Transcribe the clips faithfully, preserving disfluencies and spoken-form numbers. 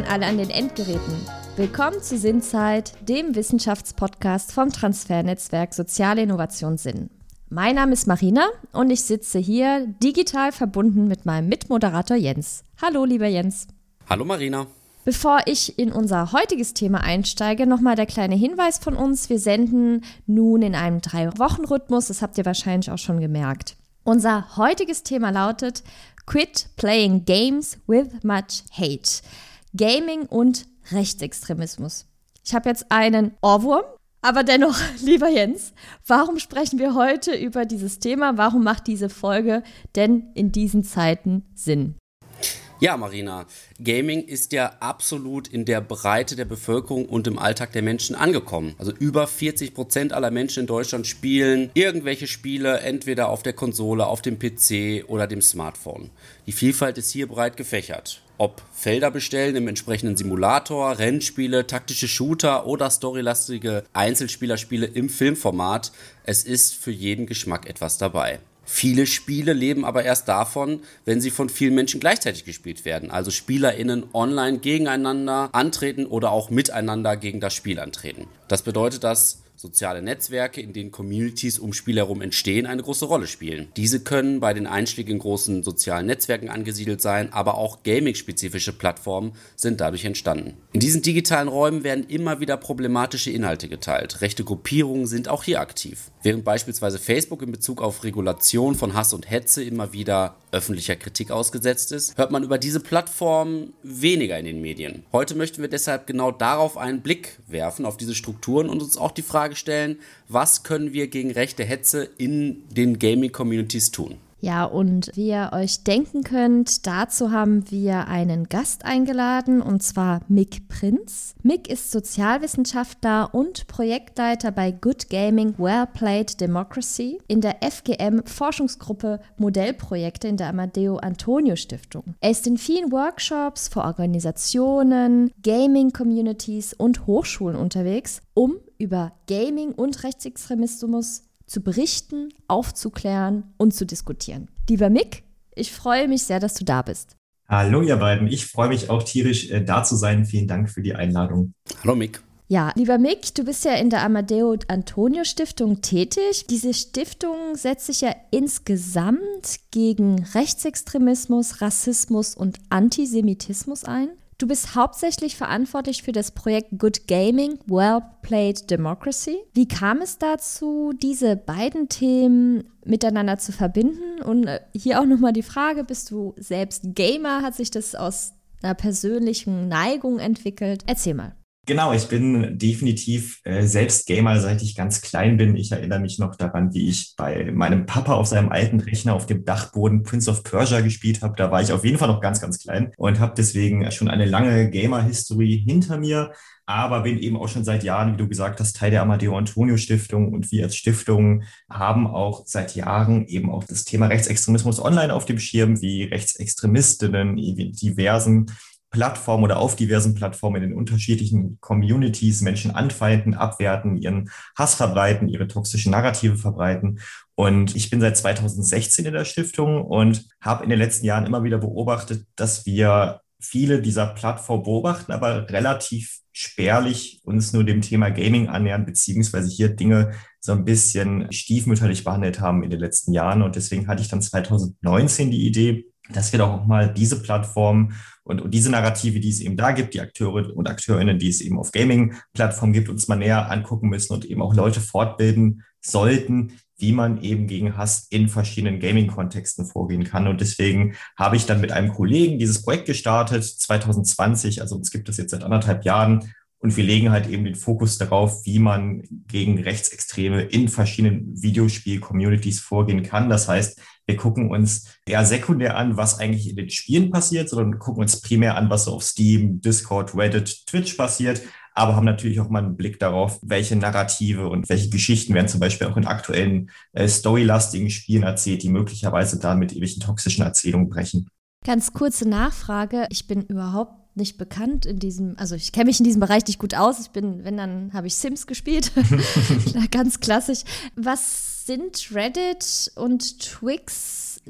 alle an den Endgeräten. Willkommen zu Sinnzeit, dem Wissenschaftspodcast vom Transfernetzwerk Soziale Innovation Sinn. Mein Name ist Marina und ich sitze hier digital verbunden mit meinem Mitmoderator Jens. Hallo, lieber Jens. Hallo, Marina. Bevor ich in unser heutiges Thema einsteige, nochmal der kleine Hinweis von uns. Wir senden nun in einem Drei-Wochen-Rhythmus, das habt ihr wahrscheinlich auch schon gemerkt. Unser heutiges Thema lautet Quit Playing Games with Much Hate. Gaming und Rechtsextremismus. Ich habe jetzt einen Ohrwurm, aber dennoch, lieber Jens, warum sprechen wir heute über dieses Thema? Warum macht diese Folge denn in diesen Zeiten Sinn? Ja, Marina, Gaming ist ja absolut in der Breite der Bevölkerung und im Alltag der Menschen angekommen. Also über vierzig Prozent aller Menschen in Deutschland spielen irgendwelche Spiele, entweder auf der Konsole, auf dem P C oder dem Smartphone. Die Vielfalt ist hier breit gefächert. Ob Felder bestellen im entsprechenden Simulator, Rennspiele, taktische Shooter oder storylastige Einzelspielerspiele im Filmformat, es ist für jeden Geschmack etwas dabei. Viele Spiele leben aber erst davon, wenn sie von vielen Menschen gleichzeitig gespielt werden. Also SpielerInnen online gegeneinander antreten oder auch miteinander gegen das Spiel antreten. Das bedeutet, dass soziale Netzwerke, in denen Communities um Spiele herum entstehen, eine große Rolle spielen. Diese können bei den Einstieg in großen sozialen Netzwerken angesiedelt sein, aber auch gaming-spezifische Plattformen sind dadurch entstanden. In diesen digitalen Räumen werden immer wieder problematische Inhalte geteilt. Rechte Gruppierungen sind auch hier aktiv. Während beispielsweise Facebook in Bezug auf Regulation von Hass und Hetze immer wieder öffentlicher Kritik ausgesetzt ist, hört man über diese Plattformen weniger in den Medien. Heute möchten wir deshalb genau darauf einen Blick werfen, auf diese Strukturen und uns auch die Frage stellen, was können wir gegen rechte Hetze in den Gaming-Communities tun? Ja, und wie ihr euch denken könnt, dazu haben wir einen Gast eingeladen, und zwar Mick Prinz. Mick ist Sozialwissenschaftler und Projektleiter bei Good Gaming Well Played Democracy in der F G M-Forschungsgruppe Modellprojekte in der Amadeo-Antonio-Stiftung. Er ist in vielen Workshops für Organisationen, Gaming-Communities und Hochschulen unterwegs, um über Gaming und Rechtsextremismus zu berichten, aufzuklären und zu diskutieren. Lieber Mick, ich freue mich sehr, dass du da bist. Hallo ihr beiden, ich freue mich auch tierisch, äh, da zu sein. Vielen Dank für die Einladung. Hallo Mick. Ja, lieber Mick, du bist ja in der Amadeo-Antonio-Stiftung tätig. Diese Stiftung setzt sich ja insgesamt gegen Rechtsextremismus, Rassismus und Antisemitismus ein. Du bist hauptsächlich verantwortlich für das Projekt Good Gaming Well Played Democracy. Wie kam es dazu, diese beiden Themen miteinander zu verbinden? Und hier auch nochmal die Frage, bist du selbst Gamer? Hat sich das aus einer persönlichen Neigung entwickelt? Erzähl mal. Genau, ich bin definitiv äh, selbst Gamer, seit ich ganz klein bin. Ich erinnere mich noch daran, wie ich bei meinem Papa auf seinem alten Rechner auf dem Dachboden Prince of Persia gespielt habe. Da war ich auf jeden Fall noch ganz, ganz klein und habe deswegen schon eine lange Gamer-History hinter mir. Aber bin eben auch schon seit Jahren, wie du gesagt hast, Teil der Amadeo-Antonio-Stiftung. Und wir als Stiftung haben auch seit Jahren eben auch das Thema Rechtsextremismus online auf dem Schirm, wie Rechtsextremistinnen in diversen Plattformen oder auf diversen Plattformen in den unterschiedlichen Communities Menschen anfeinden, abwerten, ihren Hass verbreiten, ihre toxischen Narrative verbreiten. Und ich bin seit zweitausendsechzehn in der Stiftung und habe in den letzten Jahren immer wieder beobachtet, dass wir viele dieser Plattformen beobachten, aber relativ spärlich uns nur dem Thema Gaming annähern, beziehungsweise hier Dinge so ein bisschen stiefmütterlich behandelt haben in den letzten Jahren. Und deswegen hatte ich dann zweitausendneunzehn die Idee, dass wir doch auch mal diese Plattform und, und diese Narrative, die es eben da gibt, die Akteure und Akteurinnen, die es eben auf Gaming-Plattformen gibt, uns mal näher angucken müssen und eben auch Leute fortbilden sollten, wie man eben gegen Hass in verschiedenen Gaming-Kontexten vorgehen kann. Und deswegen habe ich dann mit einem Kollegen dieses Projekt gestartet, zwanzig zwanzig, also uns gibt es jetzt seit anderthalb Jahren. Und wir legen halt eben den Fokus darauf, wie man gegen Rechtsextreme in verschiedenen Videospiel-Communities vorgehen kann. Das heißt, wir gucken uns eher sekundär an, was eigentlich in den Spielen passiert, sondern gucken uns primär an, was so auf Steam, Discord, Reddit, Twitch passiert, aber haben natürlich auch mal einen Blick darauf, welche Narrative und welche Geschichten werden zum Beispiel auch in aktuellen äh, storylastigen Spielen erzählt, die möglicherweise dann mit ewigen toxischen Erzählungen brechen. Ganz kurze Nachfrage. Ich bin überhaupt nicht bekannt in diesem, also ich kenne mich in diesem Bereich nicht gut aus. Ich bin, wenn, dann habe ich Sims gespielt. Ganz klassisch. Was sind Reddit und Twix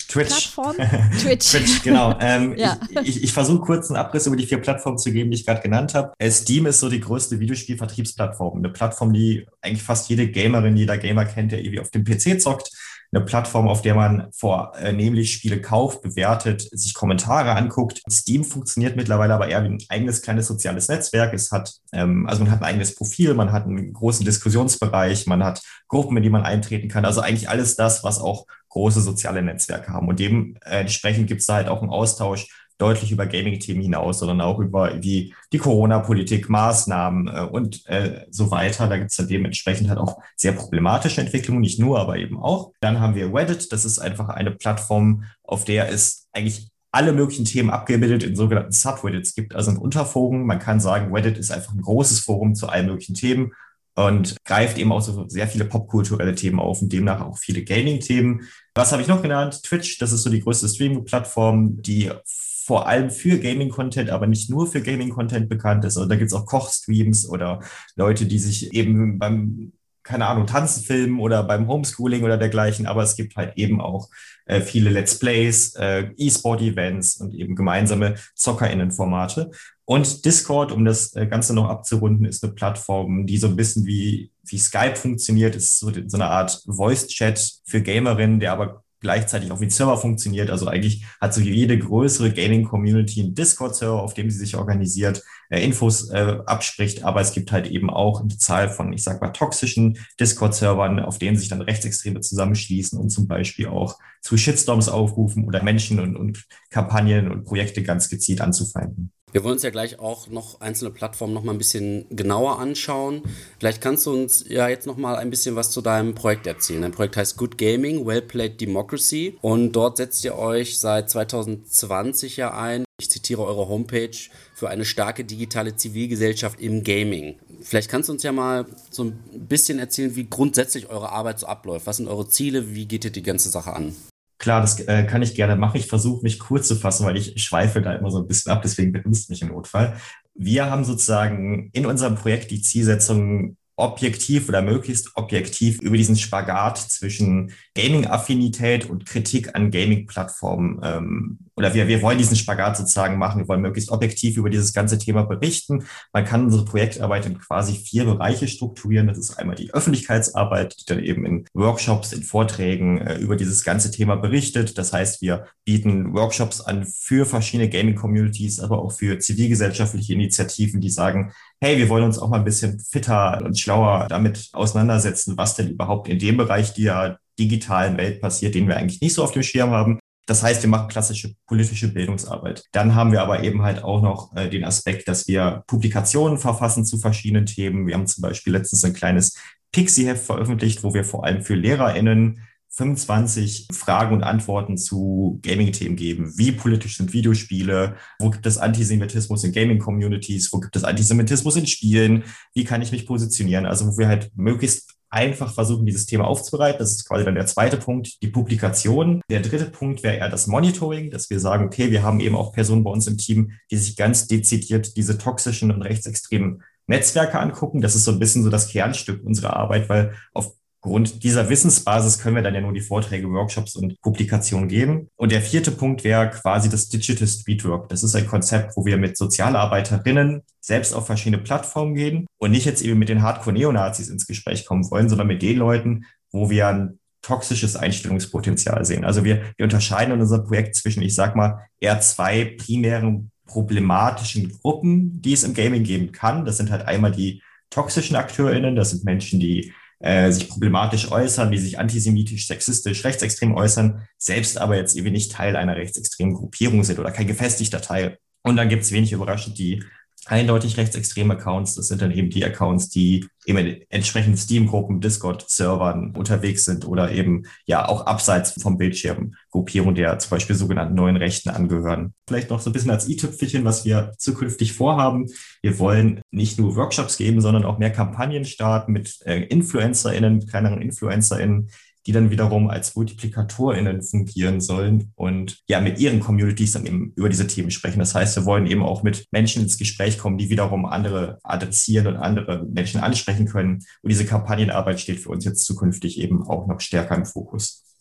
Twitch. Plattform? Twitch. Twitch, genau. Ähm, ja. Ich, ich, ich versuche kurz einen Abriss über die vier Plattformen zu geben, die ich gerade genannt habe. Äh, Steam ist so die größte Videospielvertriebsplattform. Eine Plattform, die eigentlich fast jede Gamerin, jeder Gamer kennt, der irgendwie auf dem P C zockt. Eine Plattform, auf der man vornehmlich Spiele kauft, bewertet, sich Kommentare anguckt. Steam funktioniert mittlerweile aber eher wie ein eigenes kleines soziales Netzwerk. Es hat, ähm, also man hat ein eigenes Profil, man hat einen großen Diskussionsbereich, man hat Gruppen, in die man eintreten kann. Also eigentlich alles das, was auch große soziale Netzwerke haben. Und dementsprechend gibt es da halt auch einen Austausch deutlich über Gaming-Themen hinaus, sondern auch über die, die Corona-Politik, Maßnahmen äh, und äh, so weiter. Da gibt es dann dementsprechend halt auch sehr problematische Entwicklungen, nicht nur, aber eben auch. Dann haben wir Reddit, das ist einfach eine Plattform, auf der es eigentlich alle möglichen Themen abgebildet in sogenannten Subreddits gibt, also in Unterforen. Man kann sagen, Reddit ist einfach ein großes Forum zu allen möglichen Themen und greift eben auch so sehr viele popkulturelle Themen auf und demnach auch viele Gaming-Themen. Was habe ich noch genannt? Twitch, das ist so die größte Streaming-Plattform, die vor allem für Gaming-Content, aber nicht nur für Gaming-Content bekannt ist. Also da gibt es auch Kochstreams oder Leute, die sich eben beim, keine Ahnung, Tanzen filmen oder beim Homeschooling oder dergleichen. Aber es gibt halt eben auch äh, viele Let's Plays, äh, E-Sport-Events und eben gemeinsame ZockerInnen-Formate. Und Discord, um das Ganze noch abzurunden, ist eine Plattform, die so ein bisschen wie, wie Skype funktioniert. Ist so, so eine Art Voice-Chat für Gamerinnen, der aber gleichzeitig auch wie ein Server funktioniert. Also eigentlich hat so jede größere Gaming-Community einen Discord-Server, auf dem sie sich organisiert, äh, Infos äh, abspricht. Aber es gibt halt eben auch eine Zahl von, ich sag mal, toxischen Discord-Servern, auf denen sich dann Rechtsextreme zusammenschließen und zum Beispiel auch zu Shitstorms aufrufen oder Menschen und, und Kampagnen und Projekte ganz gezielt anzufeinden. Wir wollen uns ja gleich auch noch einzelne Plattformen noch mal ein bisschen genauer anschauen. Vielleicht kannst du uns ja jetzt noch mal ein bisschen was zu deinem Projekt erzählen. Dein Projekt heißt Good Gaming, Well Played Democracy und dort setzt ihr euch seit zwanzig zwanzig ja ein, ich zitiere eure Homepage, für eine starke digitale Zivilgesellschaft im Gaming. Vielleicht kannst du uns ja mal so ein bisschen erzählen, wie grundsätzlich eure Arbeit so abläuft. Was sind eure Ziele? Wie geht ihr die ganze Sache an? Klar, das äh, kann ich gerne machen. Ich versuche mich kurz zu fassen, weil ich schweife da immer so ein bisschen ab, deswegen bremst mich im Notfall. Wir haben sozusagen in unserem Projekt die Zielsetzung, objektiv oder möglichst objektiv über diesen Spagat zwischen Gaming-Affinität und Kritik an Gaming-Plattformen ähm, oder wir, wir wollen diesen Spagat sozusagen machen. Wir wollen möglichst objektiv über dieses ganze Thema berichten. Man kann unsere Projektarbeit in quasi vier Bereiche strukturieren. Das ist einmal die Öffentlichkeitsarbeit, die dann eben in Workshops, in Vorträgen äh, über dieses ganze Thema berichtet. Das heißt, wir bieten Workshops an für verschiedene Gaming-Communities, aber auch für zivilgesellschaftliche Initiativen, die sagen, hey, wir wollen uns auch mal ein bisschen fitter und schlauer damit auseinandersetzen, was denn überhaupt in dem Bereich der digitalen Welt passiert, den wir eigentlich nicht so auf dem Schirm haben. Das heißt, wir machen klassische politische Bildungsarbeit. Dann haben wir aber eben halt auch noch äh, den Aspekt, dass wir Publikationen verfassen zu verschiedenen Themen. Wir haben zum Beispiel letztens ein kleines Pixie-Heft veröffentlicht, wo wir vor allem für LehrerInnen fünfundzwanzig Fragen und Antworten zu Gaming-Themen geben. Wie politisch sind Videospiele? Wo gibt es Antisemitismus in Gaming-Communities? Wo gibt es Antisemitismus in Spielen? Wie kann ich mich positionieren? Also wo wir halt möglichst einfach versuchen, dieses Thema aufzubereiten. Das ist quasi dann der zweite Punkt, die Publikation. Der dritte Punkt wäre eher das Monitoring, dass wir sagen, okay, wir haben eben auch Personen bei uns im Team, die sich ganz dezidiert diese toxischen und rechtsextremen Netzwerke angucken. Das ist so ein bisschen so das Kernstück unserer Arbeit, weil auf Aufgrund dieser Wissensbasis können wir dann ja nur die Vorträge, Workshops und Publikationen geben. Und der vierte Punkt wäre quasi das Digital Streetwork. Das ist ein Konzept, wo wir mit Sozialarbeiterinnen selbst auf verschiedene Plattformen gehen und nicht jetzt eben mit den Hardcore-Neonazis ins Gespräch kommen wollen, sondern mit den Leuten, wo wir ein toxisches Einstellungspotenzial sehen. Also wir, wir unterscheiden in unserem Projekt zwischen, ich sag mal, eher zwei primären problematischen Gruppen, die es im Gaming geben kann. Das sind halt einmal die toxischen AkteurInnen, das sind Menschen, die Äh, sich problematisch äußern, die sich antisemitisch, sexistisch, rechtsextrem äußern, selbst aber jetzt irgendwie nicht Teil einer rechtsextremen Gruppierung sind oder kein gefestigter Teil. Und dann gibt es wenig überraschend die eindeutig rechtsextreme Accounts. Das sind dann eben die Accounts, die eben in entsprechenden Steam-Gruppen, Discord-Servern unterwegs sind oder eben ja auch abseits vom Bildschirm Gruppierungen der zum Beispiel sogenannten neuen Rechten angehören. Vielleicht noch so ein bisschen als i-Tüpfelchen, was wir zukünftig vorhaben. Wir wollen nicht nur Workshops geben, sondern auch mehr Kampagnen starten mit äh, InfluencerInnen, kleineren InfluencerInnen, die dann wiederum als MultiplikatorInnen fungieren sollen und ja mit ihren Communities dann eben über diese Themen sprechen. Das heißt, wir wollen eben auch mit Menschen ins Gespräch kommen, die wiederum andere adressieren und andere Menschen ansprechen können. Und diese Kampagnenarbeit steht für uns jetzt zukünftig eben auch noch stärker im Fokus.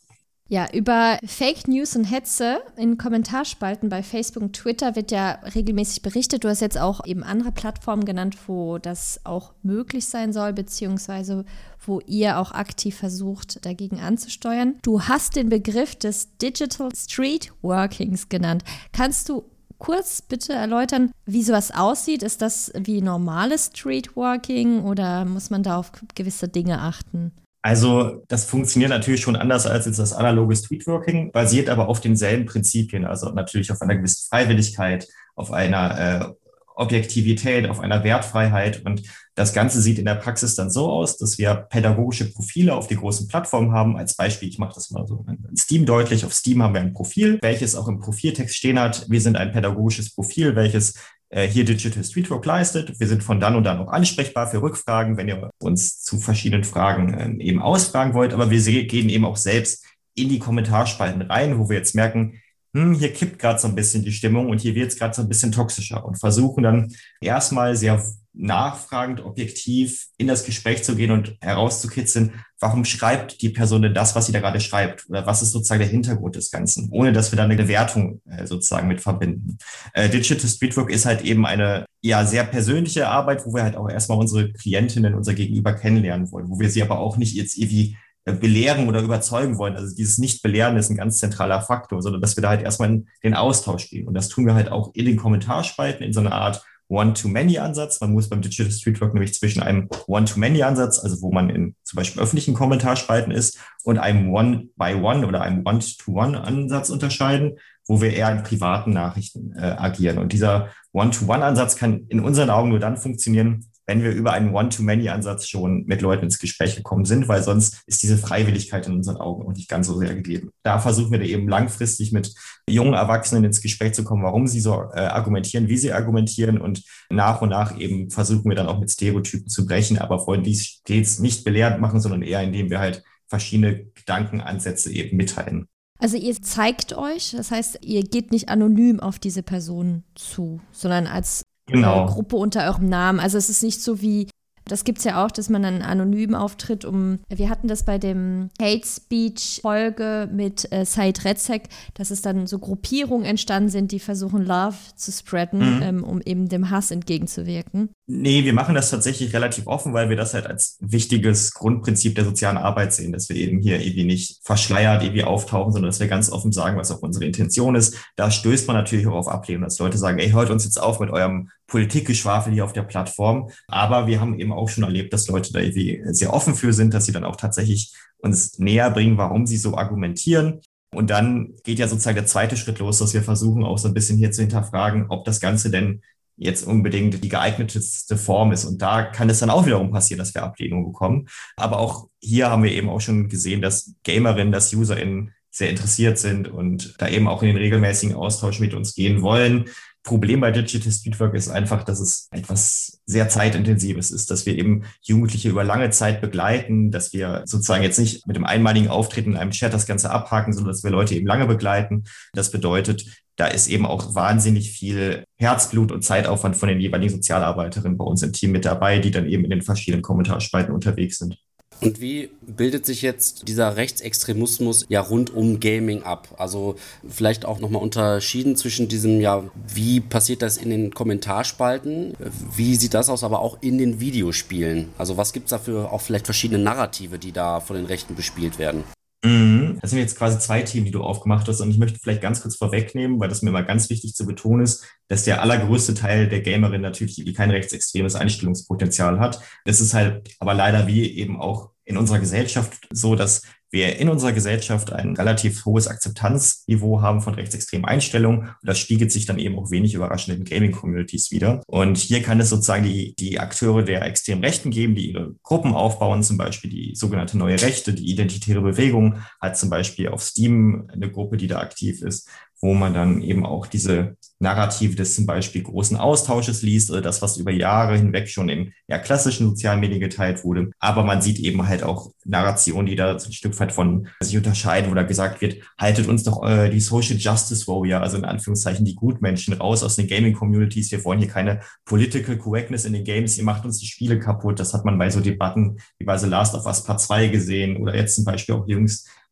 Ja, über Fake News und Hetze in Kommentarspalten bei Facebook und Twitter wird ja regelmäßig berichtet. Du hast jetzt auch eben andere Plattformen genannt, wo das auch möglich sein soll, beziehungsweise wo ihr auch aktiv versucht, dagegen anzusteuern. Du hast den Begriff des Digital Street Workings genannt. Kannst du kurz bitte erläutern, wie sowas aussieht? Ist das wie normales Streetworking oder muss man da auf gewisse Dinge achten? Also das funktioniert natürlich schon anders als jetzt das analoge Streetworking, basiert aber auf denselben Prinzipien, also natürlich auf einer gewissen Freiwilligkeit, auf einer äh, Objektivität, auf einer Wertfreiheit. Und das Ganze sieht in der Praxis dann so aus, dass wir pädagogische Profile auf die großen Plattformen haben. Als Beispiel, ich mache das mal so in Steam deutlich. Auf Steam haben wir ein Profil, welches auch im Profiltext stehen hat. Wir sind ein pädagogisches Profil, welches hier Digital Streetwork leistet. Wir sind von dann und dann auch ansprechbar für Rückfragen, wenn ihr uns zu verschiedenen Fragen eben ausfragen wollt. Aber wir gehen eben auch selbst in die Kommentarspalten rein, wo wir jetzt merken, hm, hier kippt gerade so ein bisschen die Stimmung und hier wird es gerade so ein bisschen toxischer und versuchen dann erstmal sehr nachfragend, objektiv in das Gespräch zu gehen und herauszukitzeln, warum schreibt die Person denn das, was sie da gerade schreibt? Oder was ist sozusagen der Hintergrund des Ganzen? Ohne dass wir da eine Wertung äh, sozusagen mit verbinden. Äh, Digital Streetwork ist halt eben eine ja sehr persönliche Arbeit, wo wir halt auch erstmal unsere Klientinnen, unser Gegenüber kennenlernen wollen, wo wir sie aber auch nicht jetzt irgendwie belehren oder überzeugen wollen. Also dieses Nicht-Belehren ist ein ganz zentraler Faktor, sondern dass wir da halt erstmal in den Austausch gehen. Und das tun wir halt auch in den Kommentarspalten in so einer Art One-to-Many-Ansatz. Man muss beim Digital Streetwork nämlich zwischen einem One-to-Many-Ansatz, also wo man in zum Beispiel öffentlichen Kommentarspalten ist, und einem One-by-One oder einem One-to-One-Ansatz unterscheiden, wo wir eher in privaten Nachrichten äh, agieren. Und dieser One-to-One-Ansatz kann in unseren Augen nur dann funktionieren, wenn wir über einen One-to-Many-Ansatz schon mit Leuten ins Gespräch gekommen sind, weil sonst ist diese Freiwilligkeit in unseren Augen auch nicht ganz so sehr gegeben. Da versuchen wir da eben langfristig mit jungen Erwachsenen ins Gespräch zu kommen, warum sie so äh, argumentieren, wie sie argumentieren, und nach und nach eben versuchen wir dann auch mit Stereotypen zu brechen, aber wollen dies stets nicht belehrend machen, sondern eher indem wir halt verschiedene Gedankenansätze eben mitteilen. Also ihr zeigt euch, das heißt, ihr geht nicht anonym auf diese Person zu, sondern als Genau. Gruppe unter eurem Namen. Also es ist nicht so wie, das gibt es ja auch, dass man dann anonym auftritt, um, wir hatten das bei dem Hate Speech Folge mit äh, Said Rezek, dass es dann so Gruppierungen entstanden sind, die versuchen Love zu spreaden, mhm. ähm, um eben dem Hass entgegenzuwirken. Nee, wir machen das tatsächlich relativ offen, weil wir das halt als wichtiges Grundprinzip der sozialen Arbeit sehen, dass wir eben hier irgendwie nicht verschleiert irgendwie auftauchen, sondern dass wir ganz offen sagen, was auch unsere Intention ist. Da stößt man natürlich auch auf Ablehnung, dass Leute sagen, ey, hört uns jetzt auf mit eurem Politikgeschwafel hier auf der Plattform. Aber wir haben eben auch schon erlebt, dass Leute da irgendwie sehr offen für sind, dass sie dann auch tatsächlich uns näher bringen, warum sie so argumentieren. Und dann geht ja sozusagen der zweite Schritt los, dass wir versuchen auch so ein bisschen hier zu hinterfragen, ob das Ganze denn jetzt unbedingt die geeignetste Form ist. Und da kann es dann auch wiederum passieren, dass wir Ablehnung bekommen. Aber auch hier haben wir eben auch schon gesehen, dass Gamerinnen, dass UserInnen sehr interessiert sind und da eben auch in den regelmäßigen Austausch mit uns gehen wollen. Problem bei Digital Streetwork ist einfach, dass es etwas sehr zeitintensives ist, dass wir eben Jugendliche über lange Zeit begleiten, dass wir sozusagen jetzt nicht mit dem einmaligen Auftreten in einem Chat das Ganze abhaken, sondern dass wir Leute eben lange begleiten. Das bedeutet, da ist eben auch wahnsinnig viel Herzblut und Zeitaufwand von den jeweiligen Sozialarbeiterinnen bei uns im Team mit dabei, die dann eben in den verschiedenen Kommentarspalten unterwegs sind. Und wie bildet sich jetzt dieser Rechtsextremismus ja rund um Gaming ab? Also vielleicht auch nochmal unterschieden zwischen diesem, ja, wie passiert das in den Kommentarspalten? Wie sieht das aus aber auch in den Videospielen? Also was gibt es dafür auch vielleicht verschiedene Narrative, die da von den Rechten bespielt werden? Das sind jetzt quasi zwei Themen, die du aufgemacht hast, und ich möchte vielleicht ganz kurz vorwegnehmen, weil das mir immer ganz wichtig zu betonen ist, dass der allergrößte Teil der Gamerin natürlich kein rechtsextremes Einstellungspotenzial hat. Es ist halt aber leider wie eben auch in unserer Gesellschaft so, dass wir in unserer Gesellschaft ein relativ hohes Akzeptanzniveau haben von rechtsextremen Einstellungen, und das spiegelt sich dann eben auch wenig überraschend in Gaming-Communities wider. Und hier kann es sozusagen die, die Akteure der extremen Rechten geben, die ihre Gruppen aufbauen, zum Beispiel die sogenannte Neue Rechte, die Identitäre Bewegung hat zum Beispiel auf Steam eine Gruppe, die da aktiv ist, wo man dann eben auch diese Narrative des zum Beispiel großen Austausches liest oder das, was über Jahre hinweg schon in ja, klassischen sozialen Medien geteilt wurde. Aber man sieht eben halt auch Narrationen, die da ein Stück weit von sich unterscheiden, wo da gesagt wird, haltet uns doch äh, die Social Justice Warrior, also in Anführungszeichen die Gutmenschen, raus aus den Gaming-Communities. Wir wollen hier keine Political Correctness in den Games. Ihr macht uns die Spiele kaputt. Das hat man bei so Debatten wie bei The Last of Us Part zwei gesehen oder jetzt zum Beispiel auch jüngst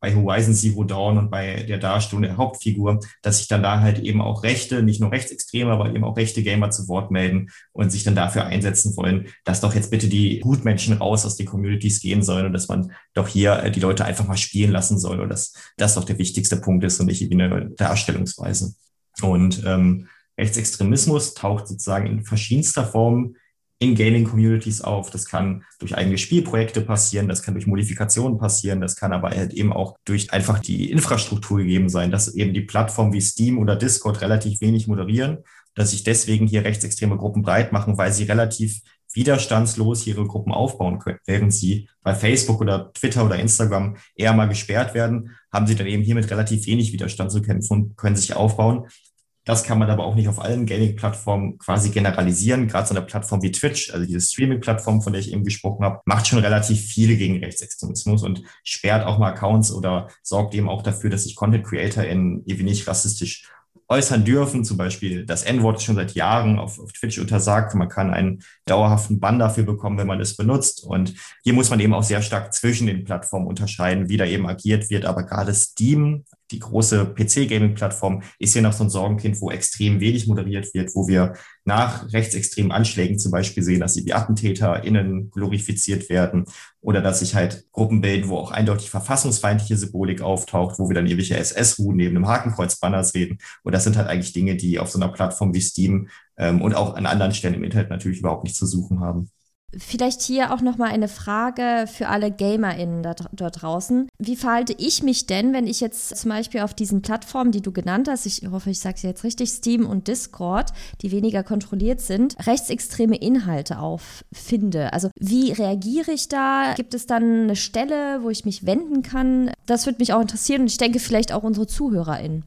bei Horizon Zero Dawn und bei der Darstellung der Hauptfigur, dass sich dann da halt eben auch Rechte, nicht nur Rechtsextreme, aber eben auch rechte Gamer zu Wort melden und sich dann dafür einsetzen wollen, dass doch jetzt bitte die Gutmenschen raus aus den Communities gehen sollen und dass man doch hier die Leute einfach mal spielen lassen soll und dass das doch der wichtigste Punkt ist und nicht irgendwie eine Darstellungsweise. Und ähm, Rechtsextremismus taucht sozusagen in verschiedenster Form in Gaming-Communities auf. Das kann durch eigene Spielprojekte passieren, das kann durch Modifikationen passieren, das kann aber halt eben auch durch einfach die Infrastruktur gegeben sein, dass eben die Plattformen wie Steam oder Discord relativ wenig moderieren, dass sich deswegen hier rechtsextreme Gruppen breit machen, weil sie relativ widerstandslos ihre Gruppen aufbauen können. Während sie bei Facebook oder Twitter oder Instagram eher mal gesperrt werden, haben sie dann eben hier mit relativ wenig Widerstand zu kämpfen und können sich aufbauen. Das kann man aber auch nicht auf allen Gaming-Plattformen quasi generalisieren. Gerade so eine Plattform wie Twitch, also diese Streaming-Plattform, von der ich eben gesprochen habe, macht schon relativ viel gegen Rechtsextremismus und sperrt auch mal Accounts oder sorgt eben auch dafür, dass sich Content-CreatorInnen eben nicht rassistisch äußern dürfen. Zum Beispiel das En-Wort ist schon seit Jahren auf, auf Twitch untersagt. Man kann einen dauerhaften Bann dafür bekommen, wenn man es benutzt. Und hier muss man eben auch sehr stark zwischen den Plattformen unterscheiden, wie da eben agiert wird. Aber gerade Steam, die große P C-Gaming-Plattform, ist hier noch so ein Sorgenkind, wo extrem wenig moderiert wird, wo wir nach rechtsextremen Anschlägen zum Beispiel sehen, dass sie wie AttentäterInnen glorifiziert werden oder dass sich halt Gruppen bilden, wo auch eindeutig verfassungsfeindliche Symbolik auftaucht, wo wir dann ewige S S-Ruhen neben einem Hakenkreuz-Banner sehen. Und das sind halt eigentlich Dinge, die auf so einer Plattform wie Steam ähm, und auch an anderen Stellen im Internet natürlich überhaupt nicht zu suchen haben. Vielleicht hier auch nochmal eine Frage für alle GamerInnen da, dort draußen. Wie verhalte ich mich denn, wenn ich jetzt zum Beispiel auf diesen Plattformen, die du genannt hast, ich hoffe, ich sage es jetzt richtig, Steam und Discord, die weniger kontrolliert sind, rechtsextreme Inhalte auffinde? Also wie reagiere ich da? Gibt es dann eine Stelle, wo ich mich wenden kann? Das würde mich auch interessieren und ich denke vielleicht auch unsere ZuhörerInnen.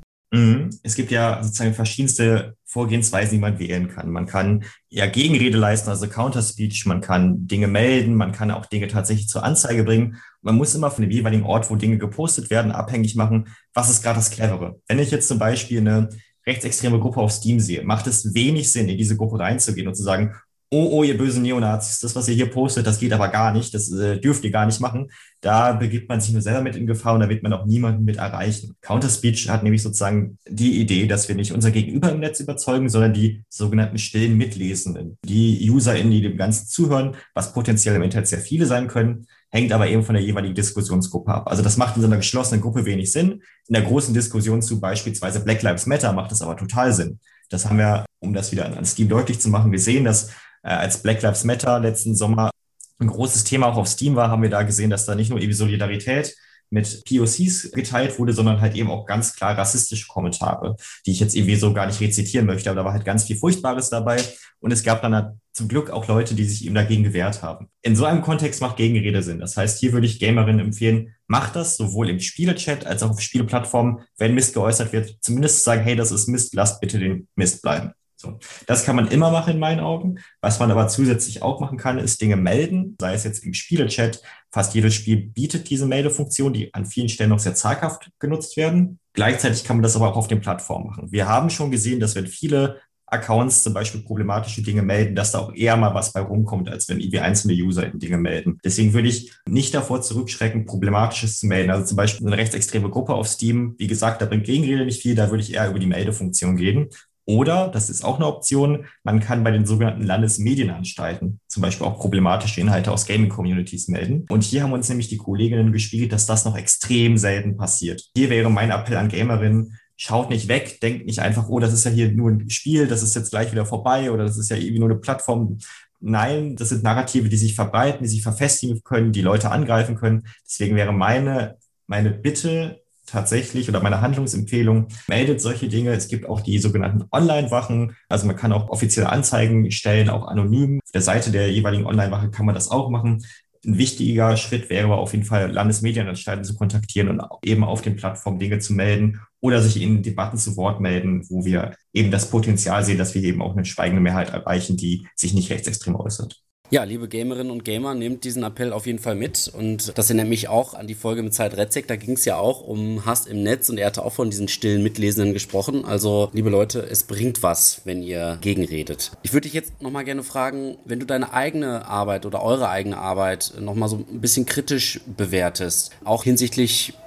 Es gibt ja sozusagen verschiedenste Vorgehensweisen, die man wählen kann. Man kann ja Gegenrede leisten, also Counterspeech, man kann Dinge melden, man kann auch Dinge tatsächlich zur Anzeige bringen. Man muss immer von dem jeweiligen Ort, wo Dinge gepostet werden, abhängig machen, was ist gerade das Clevere. Wenn ich jetzt zum Beispiel eine rechtsextreme Gruppe auf Steam sehe, macht es wenig Sinn, in diese Gruppe reinzugehen und zu sagen, oh, oh, ihr bösen Neonazis, das, was ihr hier postet, das geht aber gar nicht, das äh, dürft ihr gar nicht machen. Da begibt man sich nur selber mit in Gefahr und da wird man auch niemanden mit erreichen. Counterspeech hat nämlich sozusagen die Idee, dass wir nicht unser Gegenüber im Netz überzeugen, sondern die sogenannten stillen Mitlesenden. Die UserInnen, die dem Ganzen zuhören, was potenziell im Internet sehr viele sein können, hängt aber eben von der jeweiligen Diskussionsgruppe ab. Also das macht in so einer geschlossenen Gruppe wenig Sinn. In der großen Diskussion zu beispielsweise Black Lives Matter macht es aber total Sinn. Das haben wir, um das wieder an Steam deutlich zu machen, gesehen, dass als Black Lives Matter letzten Sommer ein großes Thema auch auf Steam war, haben wir da gesehen, dass da nicht nur eben Solidarität mit P O Cs geteilt wurde, sondern halt eben auch ganz klar rassistische Kommentare, die ich jetzt irgendwie so gar nicht rezitieren möchte, aber da war halt ganz viel Furchtbares dabei und es gab dann halt zum Glück auch Leute, die sich eben dagegen gewehrt haben. In so einem Kontext macht Gegenrede Sinn. Das heißt, hier würde ich Gamerinnen empfehlen, macht das sowohl im Spielechat als auch auf Spieleplattformen, wenn Mist geäußert wird, zumindest sagen, hey, das ist Mist, lasst bitte den Mist bleiben. So. Das kann man immer machen in meinen Augen. Was man aber zusätzlich auch machen kann, ist Dinge melden, sei es jetzt im Spielechat. Fast jedes Spiel bietet diese Meldefunktion, die an vielen Stellen noch sehr zaghaft genutzt werden. Gleichzeitig kann man das aber auch auf den Plattformen machen. Wir haben schon gesehen, dass wenn viele Accounts zum Beispiel problematische Dinge melden, dass da auch eher mal was bei rumkommt, als wenn irgendwie einzelne User in Dinge melden. Deswegen würde ich nicht davor zurückschrecken, Problematisches zu melden. Also zum Beispiel eine rechtsextreme Gruppe auf Steam, wie gesagt, da bringt Gegenrede nicht viel, da würde ich eher über die Meldefunktion gehen. Oder, das ist auch eine Option, man kann bei den sogenannten Landesmedienanstalten zum Beispiel auch problematische Inhalte aus Gaming-Communities melden. Und hier haben uns nämlich die Kolleginnen gespiegelt, dass das noch extrem selten passiert. Hier wäre mein Appell an Gamerinnen, schaut nicht weg, denkt nicht einfach, oh, das ist ja hier nur ein Spiel, das ist jetzt gleich wieder vorbei oder das ist ja irgendwie nur eine Plattform. Nein, das sind Narrative, die sich verbreiten, die sich verfestigen können, die Leute angreifen können. Deswegen wäre meine, meine Bitte, tatsächlich oder meine Handlungsempfehlung, meldet solche Dinge. Es gibt auch die sogenannten Online-Wachen. Also man kann auch offizielle Anzeigen stellen, auch anonym. Auf der Seite der jeweiligen Online-Wache kann man das auch machen. Ein wichtiger Schritt wäre aber auf jeden Fall, Landesmedienanstalten zu kontaktieren und eben auf den Plattformen Dinge zu melden oder sich in Debatten zu Wort melden, wo wir eben das Potenzial sehen, dass wir eben auch eine schweigende Mehrheit erreichen, die sich nicht rechtsextrem äußert. Ja, liebe Gamerinnen und Gamer, nehmt diesen Appell auf jeden Fall mit und das erinnert mich auch an die Folge mit Zeit Retzek, da ging es ja auch um Hass im Netz und er hatte auch von diesen stillen Mitlesenden gesprochen, also liebe Leute, es bringt was, wenn ihr gegenredet. Ich würde dich jetzt nochmal gerne fragen, wenn du deine eigene Arbeit oder eure eigene Arbeit nochmal so ein bisschen kritisch bewertest, auch hinsichtlich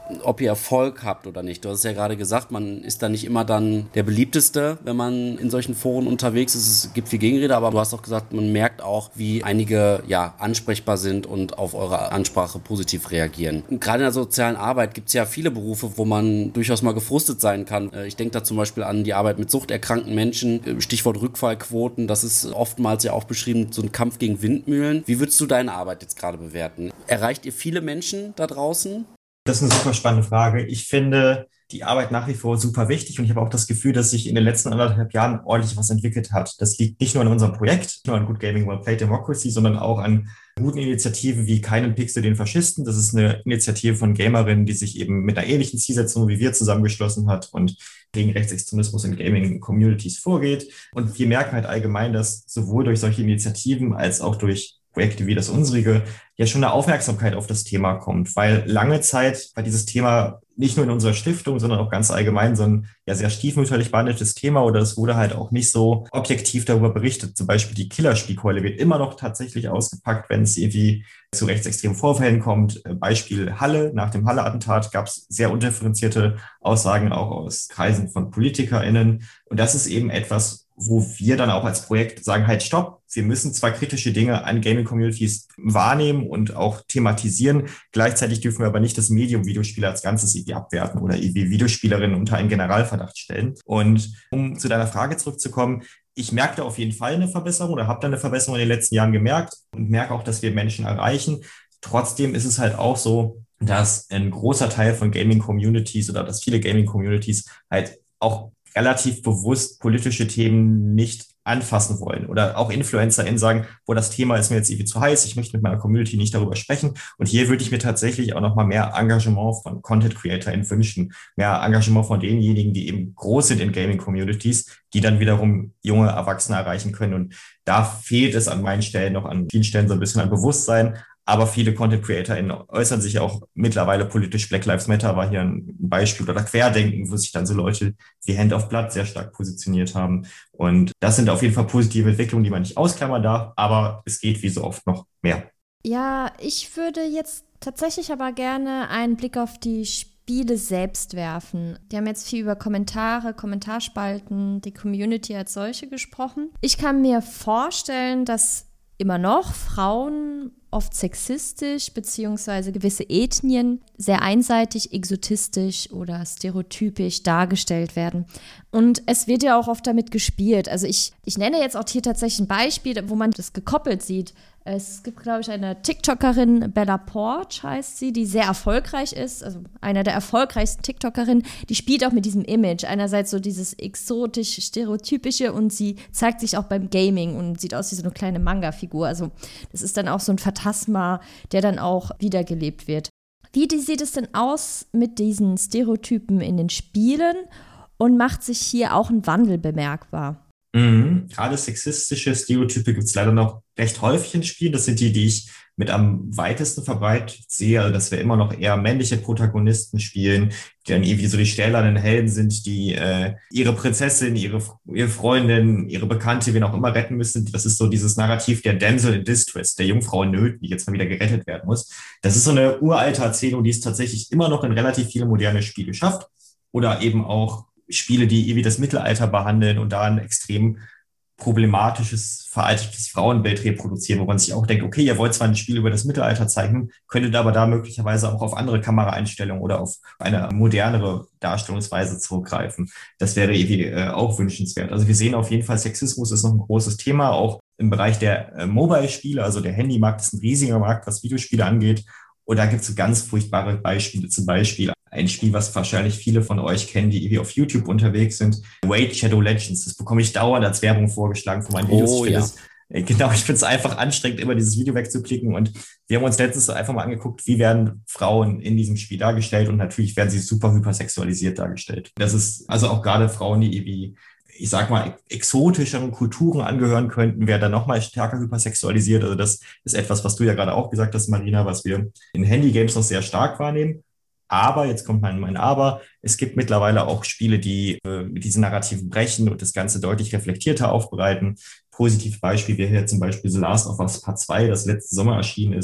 ob ihr Erfolg habt oder nicht. Du hast es ja gerade gesagt, man ist da nicht immer dann der beliebteste, wenn man in solchen Foren unterwegs ist. Es gibt viel Gegenrede, aber du hast auch gesagt, man merkt auch, wie einige ja ansprechbar sind und auf eure Ansprache positiv reagieren. Und gerade in der sozialen Arbeit gibt es ja viele Berufe, wo man durchaus mal gefrustet sein kann. Ich denke da zum Beispiel an die Arbeit mit suchterkrankten Menschen, Stichwort Rückfallquoten, das ist oftmals ja auch beschrieben, so ein Kampf gegen Windmühlen. Wie würdest du deine Arbeit jetzt gerade bewerten? Erreicht ihr viele Menschen da draußen? Das ist eine super spannende Frage. Ich finde die Arbeit nach wie vor super wichtig und ich habe auch das Gefühl, dass sich in den letzten anderthalb Jahren ordentlich was entwickelt hat. Das liegt nicht nur an unserem Projekt, nicht nur an Good Gaming Well Played Democracy, sondern auch an guten Initiativen wie Keinen Pixel den Faschisten. Das ist eine Initiative von Gamerinnen, die sich eben mit einer ähnlichen Zielsetzung wie wir zusammengeschlossen hat und gegen Rechtsextremismus in Gaming-Communities vorgeht. Und wir merken halt allgemein, dass sowohl durch solche Initiativen als auch durch Projekte wie das unsrige ja schon eine Aufmerksamkeit auf das Thema kommt, weil lange Zeit war dieses Thema nicht nur in unserer Stiftung, sondern auch ganz allgemein so ein ja sehr stiefmütterlich behandeltes Thema oder es wurde halt auch nicht so objektiv darüber berichtet. Zum Beispiel die Killerspielkeule wird immer noch tatsächlich ausgepackt, wenn es irgendwie zu rechtsextremen Vorfällen kommt. Beispiel Halle. Nach dem Halle-Attentat gab es sehr undifferenzierte Aussagen auch aus Kreisen von PolitikerInnen. Und das ist eben etwas, wo wir dann auch als Projekt sagen, halt stopp, wir müssen zwar kritische Dinge an Gaming-Communities wahrnehmen und auch thematisieren, gleichzeitig dürfen wir aber nicht das Medium Videospiele als Ganzes irgendwie abwerten oder irgendwie Videospielerinnen unter einen Generalverdacht stellen. Und um zu deiner Frage zurückzukommen, ich merke da auf jeden Fall eine Verbesserung oder habe da eine Verbesserung in den letzten Jahren gemerkt und merke auch, dass wir Menschen erreichen. Trotzdem ist es halt auch so, dass ein großer Teil von Gaming-Communities oder dass viele Gaming-Communities halt auch relativ bewusst politische Themen nicht anfassen wollen oder auch InfluencerInnen sagen, wo das Thema ist mir jetzt irgendwie zu heiß, ich möchte mit meiner Community nicht darüber sprechen. Und hier würde ich mir tatsächlich auch nochmal mehr Engagement von Content-CreatorInnen wünschen, mehr Engagement von denjenigen, die eben groß sind in Gaming-Communities, die dann wiederum junge Erwachsene erreichen können. Und da fehlt es an meinen Stellen noch an vielen Stellen so ein bisschen an Bewusstsein. Aber viele Content-CreatorInnen äußern sich auch mittlerweile politisch. Black Lives Matter war hier ein Beispiel oder Querdenken, wo sich dann so Leute wie Hand of Blood sehr stark positioniert haben. Und das sind auf jeden Fall positive Entwicklungen, die man nicht ausklammern darf, aber es geht wie so oft noch mehr. Ja, ich würde jetzt tatsächlich aber gerne einen Blick auf die Spiele selbst werfen. Die haben jetzt viel über Kommentare, Kommentarspalten, die Community als solche gesprochen. Ich kann mir vorstellen, dass immer noch Frauen oft sexistisch beziehungsweise gewisse Ethnien sehr einseitig, exotistisch oder stereotypisch dargestellt werden. Und es wird ja auch oft damit gespielt. Also ich, ich nenne jetzt auch hier tatsächlich ein Beispiel, wo man das gekoppelt sieht. Es gibt, glaube ich, eine TikTokerin, Bella Porch heißt sie, die sehr erfolgreich ist, also einer der erfolgreichsten TikTokerinnen, die spielt auch mit diesem Image, einerseits so dieses exotisch stereotypische und sie zeigt sich auch beim Gaming und sieht aus wie so eine kleine Manga-Figur, also das ist dann auch so ein Phantasma, der dann auch wiedergelebt wird. Wie sieht es denn aus mit diesen Stereotypen in den Spielen und macht sich hier auch ein Wandel bemerkbar? Mhm. Gerade sexistische Stereotype gibt es leider noch recht häufig in Spielen. Das sind die, die ich mit am weitesten verbreitet sehe, also dass wir immer noch eher männliche Protagonisten spielen, die dann irgendwie so die stählernen Helden sind, die äh, ihre Prinzessin, ihre, ihre Freundin, ihre Bekannte, wen auch immer retten müssen. Das ist so dieses Narrativ der Damsel in Distress, der Jungfrau in Nöten, die jetzt mal wieder gerettet werden muss. Das ist so eine uralte Erzählung, die es tatsächlich immer noch in relativ viele moderne Spiele schafft oder eben auch Spiele, die irgendwie das Mittelalter behandeln und da ein extrem problematisches, veraltetes Frauenbild reproduzieren, wo man sich auch denkt, okay, ihr wollt zwar ein Spiel über das Mittelalter zeigen, könntet aber da möglicherweise auch auf andere Kameraeinstellungen oder auf eine modernere Darstellungsweise zurückgreifen. Das wäre irgendwie äh, auch wünschenswert. Also wir sehen auf jeden Fall, Sexismus ist noch ein großes Thema, auch im Bereich der äh, Mobile-Spiele, also der Handymarkt ist ein riesiger Markt, was Videospiele angeht. Und da gibt es so ganz furchtbare Beispiele, zum Beispiel ein Spiel, was wahrscheinlich viele von euch kennen, die irgendwie auf YouTube unterwegs sind. Raid Shadow Legends, das bekomme ich dauernd als Werbung vorgeschlagen von meinen Videos. Oh, ich ja. das, genau, ich finde es einfach anstrengend, immer dieses Video wegzuklicken. Und wir haben uns letztens einfach mal angeguckt, wie werden Frauen in diesem Spiel dargestellt. Und natürlich werden sie super hypersexualisiert dargestellt. Das ist also auch gerade Frauen, die irgendwie, ich sag mal, exotischeren Kulturen angehören könnten, werden dann nochmal stärker hypersexualisiert. Also das ist etwas, was du ja gerade auch gesagt hast, Marina, was wir in Handygames noch sehr stark wahrnehmen. Aber, jetzt kommt mein, mein Aber, es gibt mittlerweile auch Spiele, die äh, mit diesen Narrativen brechen und das Ganze deutlich reflektierter aufbereiten. Positives Beispiel wäre hier zum Beispiel The Last of Us Part zwei, das letzten Sommer erschienen ist,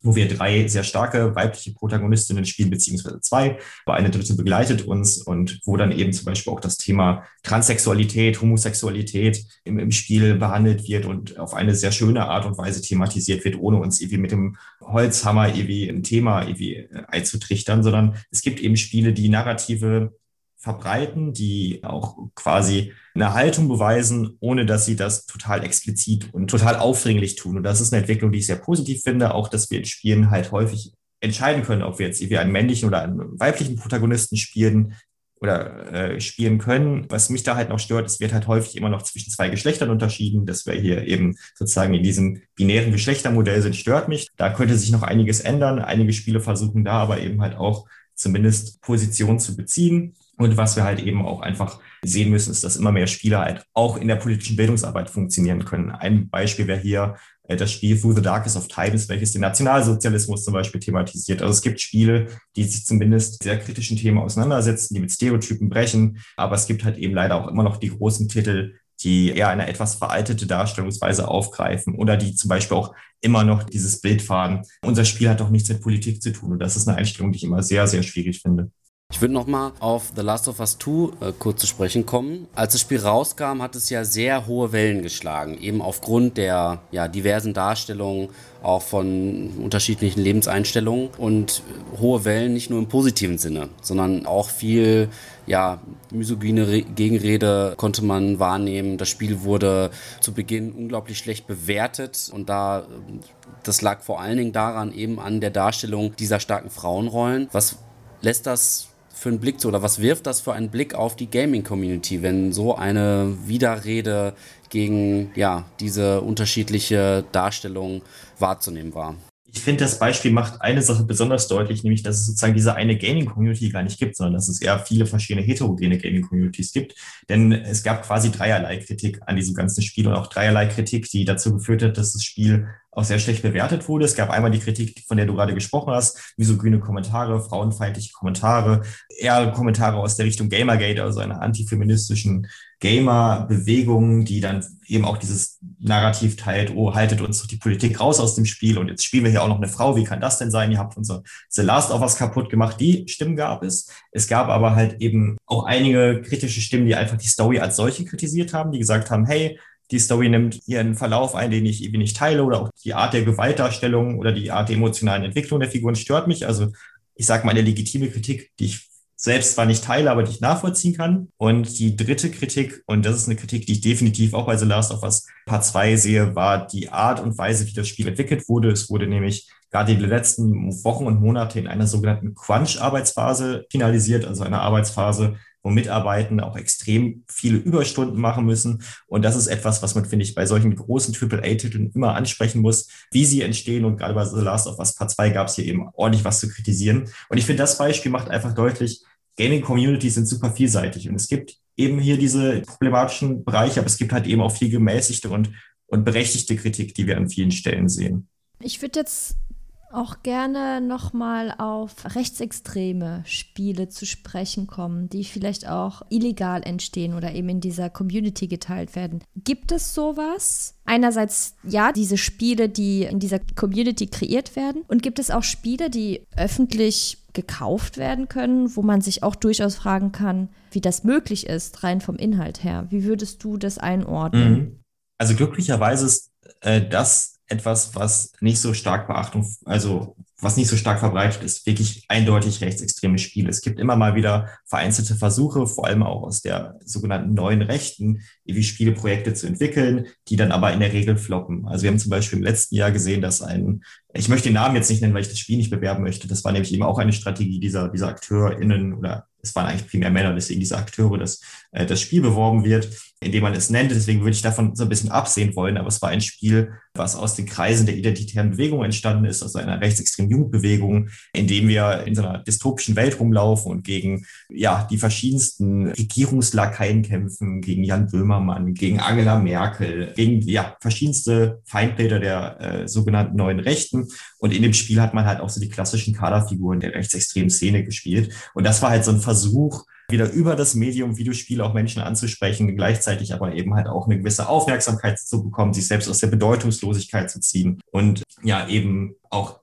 wo wir drei sehr starke weibliche Protagonistinnen spielen, beziehungsweise zwei, aber eine dritte begleitet uns und wo dann eben zum Beispiel auch das Thema Transsexualität, Homosexualität im, im Spiel behandelt wird und auf eine sehr schöne Art und Weise thematisiert wird, ohne uns irgendwie mit dem Holzhammer irgendwie ein Thema irgendwie einzutrichtern, sondern es gibt eben Spiele, die Narrative verbreiten, die auch quasi eine Haltung beweisen, ohne dass sie das total explizit und total aufdringlich tun. Und das ist eine Entwicklung, die ich sehr positiv finde, auch dass wir in Spielen halt häufig entscheiden können, ob wir jetzt irgendwie einen männlichen oder einen weiblichen Protagonisten spielen oder äh, spielen können. Was mich da halt noch stört, es wird halt häufig immer noch zwischen zwei Geschlechtern unterschieden, dass wir hier eben sozusagen in diesem binären Geschlechtermodell sind, stört mich. Da könnte sich noch einiges ändern. Einige Spiele versuchen da aber eben halt auch zumindest Position zu beziehen. Und was wir halt eben auch einfach sehen müssen, ist, dass immer mehr Spiele halt auch in der politischen Bildungsarbeit funktionieren können. Ein Beispiel wäre hier äh, das Spiel Through the Darkest of Times, welches den Nationalsozialismus zum Beispiel thematisiert. Also es gibt Spiele, die sich zumindest sehr kritischen Themen auseinandersetzen, die mit Stereotypen brechen. Aber es gibt halt eben leider auch immer noch die großen Titel, die eher eine etwas veraltete Darstellungsweise aufgreifen oder die zum Beispiel auch immer noch dieses Bild fahren. Unser Spiel hat doch nichts mit Politik zu tun. Und das ist eine Einstellung, die ich immer sehr, sehr schwierig finde. Ich würde nochmal auf The Last of Us zwei äh, kurz zu sprechen kommen. Als das Spiel rauskam, hat es ja sehr hohe Wellen geschlagen, eben aufgrund der ja, diversen Darstellungen, auch von unterschiedlichen Lebenseinstellungen und hohe Wellen nicht nur im positiven Sinne, sondern auch viel ja, misogyne Re- Gegenrede konnte man wahrnehmen. Das Spiel wurde zu Beginn unglaublich schlecht bewertet und da das lag vor allen Dingen daran eben an der Darstellung dieser starken Frauenrollen. Was lässt das für einen Blick zu oder was wirft das für einen Blick auf die Gaming-Community, wenn so eine Widerrede gegen ja, diese unterschiedliche Darstellung wahrzunehmen war? Ich finde, das Beispiel macht eine Sache besonders deutlich, nämlich, dass es sozusagen diese eine Gaming-Community gar nicht gibt, sondern dass es eher viele verschiedene heterogene Gaming-Communities gibt. Denn es gab quasi dreierlei Kritik an diesem ganzen Spiel und auch dreierlei Kritik, die dazu geführt hat, dass das Spiel auch sehr schlecht bewertet wurde. Es gab einmal die Kritik, von der du gerade gesprochen hast, misogyne Kommentare, frauenfeindliche Kommentare, eher Kommentare aus der Richtung Gamergate, also einer antifeministischen Gamer-Bewegung, die dann eben auch dieses Narrativ teilt, oh, haltet uns die Politik raus aus dem Spiel und jetzt spielen wir hier auch noch eine Frau, wie kann das denn sein? Ihr habt unser The Last of Us kaputt gemacht. Die Stimmen gab es. Es gab aber halt eben auch einige kritische Stimmen, die einfach die Story als solche kritisiert haben, die gesagt haben, hey, die Story nimmt hier einen Verlauf ein, den ich irgendwie nicht teile oder auch die Art der Gewaltdarstellung oder die Art der emotionalen Entwicklung der Figuren stört mich. Also ich sage mal eine legitime Kritik, die ich selbst zwar nicht teile, aber die ich nachvollziehen kann. Und die dritte Kritik, und das ist eine Kritik, die ich definitiv auch bei The Last of Us Part zwei sehe, war die Art und Weise, wie das Spiel entwickelt wurde. Es wurde nämlich gerade in den letzten Wochen und Monate in einer sogenannten Crunch-Arbeitsphase finalisiert, also einer Arbeitsphase, wo Mitarbeitende auch extrem viele Überstunden machen müssen. Und das ist etwas, was man, finde ich, bei solchen großen Triple A-Titeln immer ansprechen muss, wie sie entstehen. Und gerade bei The Last of Us Part zwei gab es hier eben ordentlich was zu kritisieren. Und ich finde, das Beispiel macht einfach deutlich, Gaming-Communities sind super vielseitig. Und es gibt eben hier diese problematischen Bereiche, aber es gibt halt eben auch viel gemäßigte und, und berechtigte Kritik, die wir an vielen Stellen sehen. Ich würde jetzt auch gerne nochmal auf rechtsextreme Spiele zu sprechen kommen, die vielleicht auch illegal entstehen oder eben in dieser Community geteilt werden. Gibt es sowas? Einerseits ja, diese Spiele, die in dieser Community kreiert werden, und gibt es auch Spiele, die öffentlich gekauft werden können, wo man sich auch durchaus fragen kann, wie das möglich ist, rein vom Inhalt her. Wie würdest du das einordnen? Also glücklicherweise ist äh, das etwas, was nicht so stark Beachtung, also was nicht so stark verbreitet ist, wirklich eindeutig rechtsextreme Spiele. Es gibt immer mal wieder vereinzelte Versuche, vor allem auch aus der sogenannten neuen Rechten, irgendwie Spieleprojekte zu entwickeln, die dann aber in der Regel floppen. Also wir haben zum Beispiel im letzten Jahr gesehen, dass ein, ich möchte den Namen jetzt nicht nennen, weil ich das Spiel nicht bewerben möchte, das war nämlich eben auch eine Strategie dieser, dieser AkteurInnen oder es waren eigentlich primär Männer, deswegen diese Akteure, dass äh, das Spiel beworben wird, indem man es nennt. Deswegen würde ich davon so ein bisschen absehen wollen. Aber es war ein Spiel, was aus den Kreisen der identitären Bewegung entstanden ist, also einer rechtsextremen Jugendbewegung, in dem wir in so einer dystopischen Welt rumlaufen und gegen ja die verschiedensten Regierungslakaien kämpfen, gegen Jan Böhmermann, gegen Angela Merkel, gegen ja verschiedenste Feindbilder der äh, sogenannten neuen Rechten. Und in dem Spiel hat man halt auch so die klassischen Kaderfiguren der rechtsextremen Szene gespielt. Und das war halt so ein Versuch, wieder über das Medium Videospiele auch Menschen anzusprechen, gleichzeitig aber eben halt auch eine gewisse Aufmerksamkeit zu bekommen, sich selbst aus der Bedeutungslosigkeit zu ziehen und ja eben auch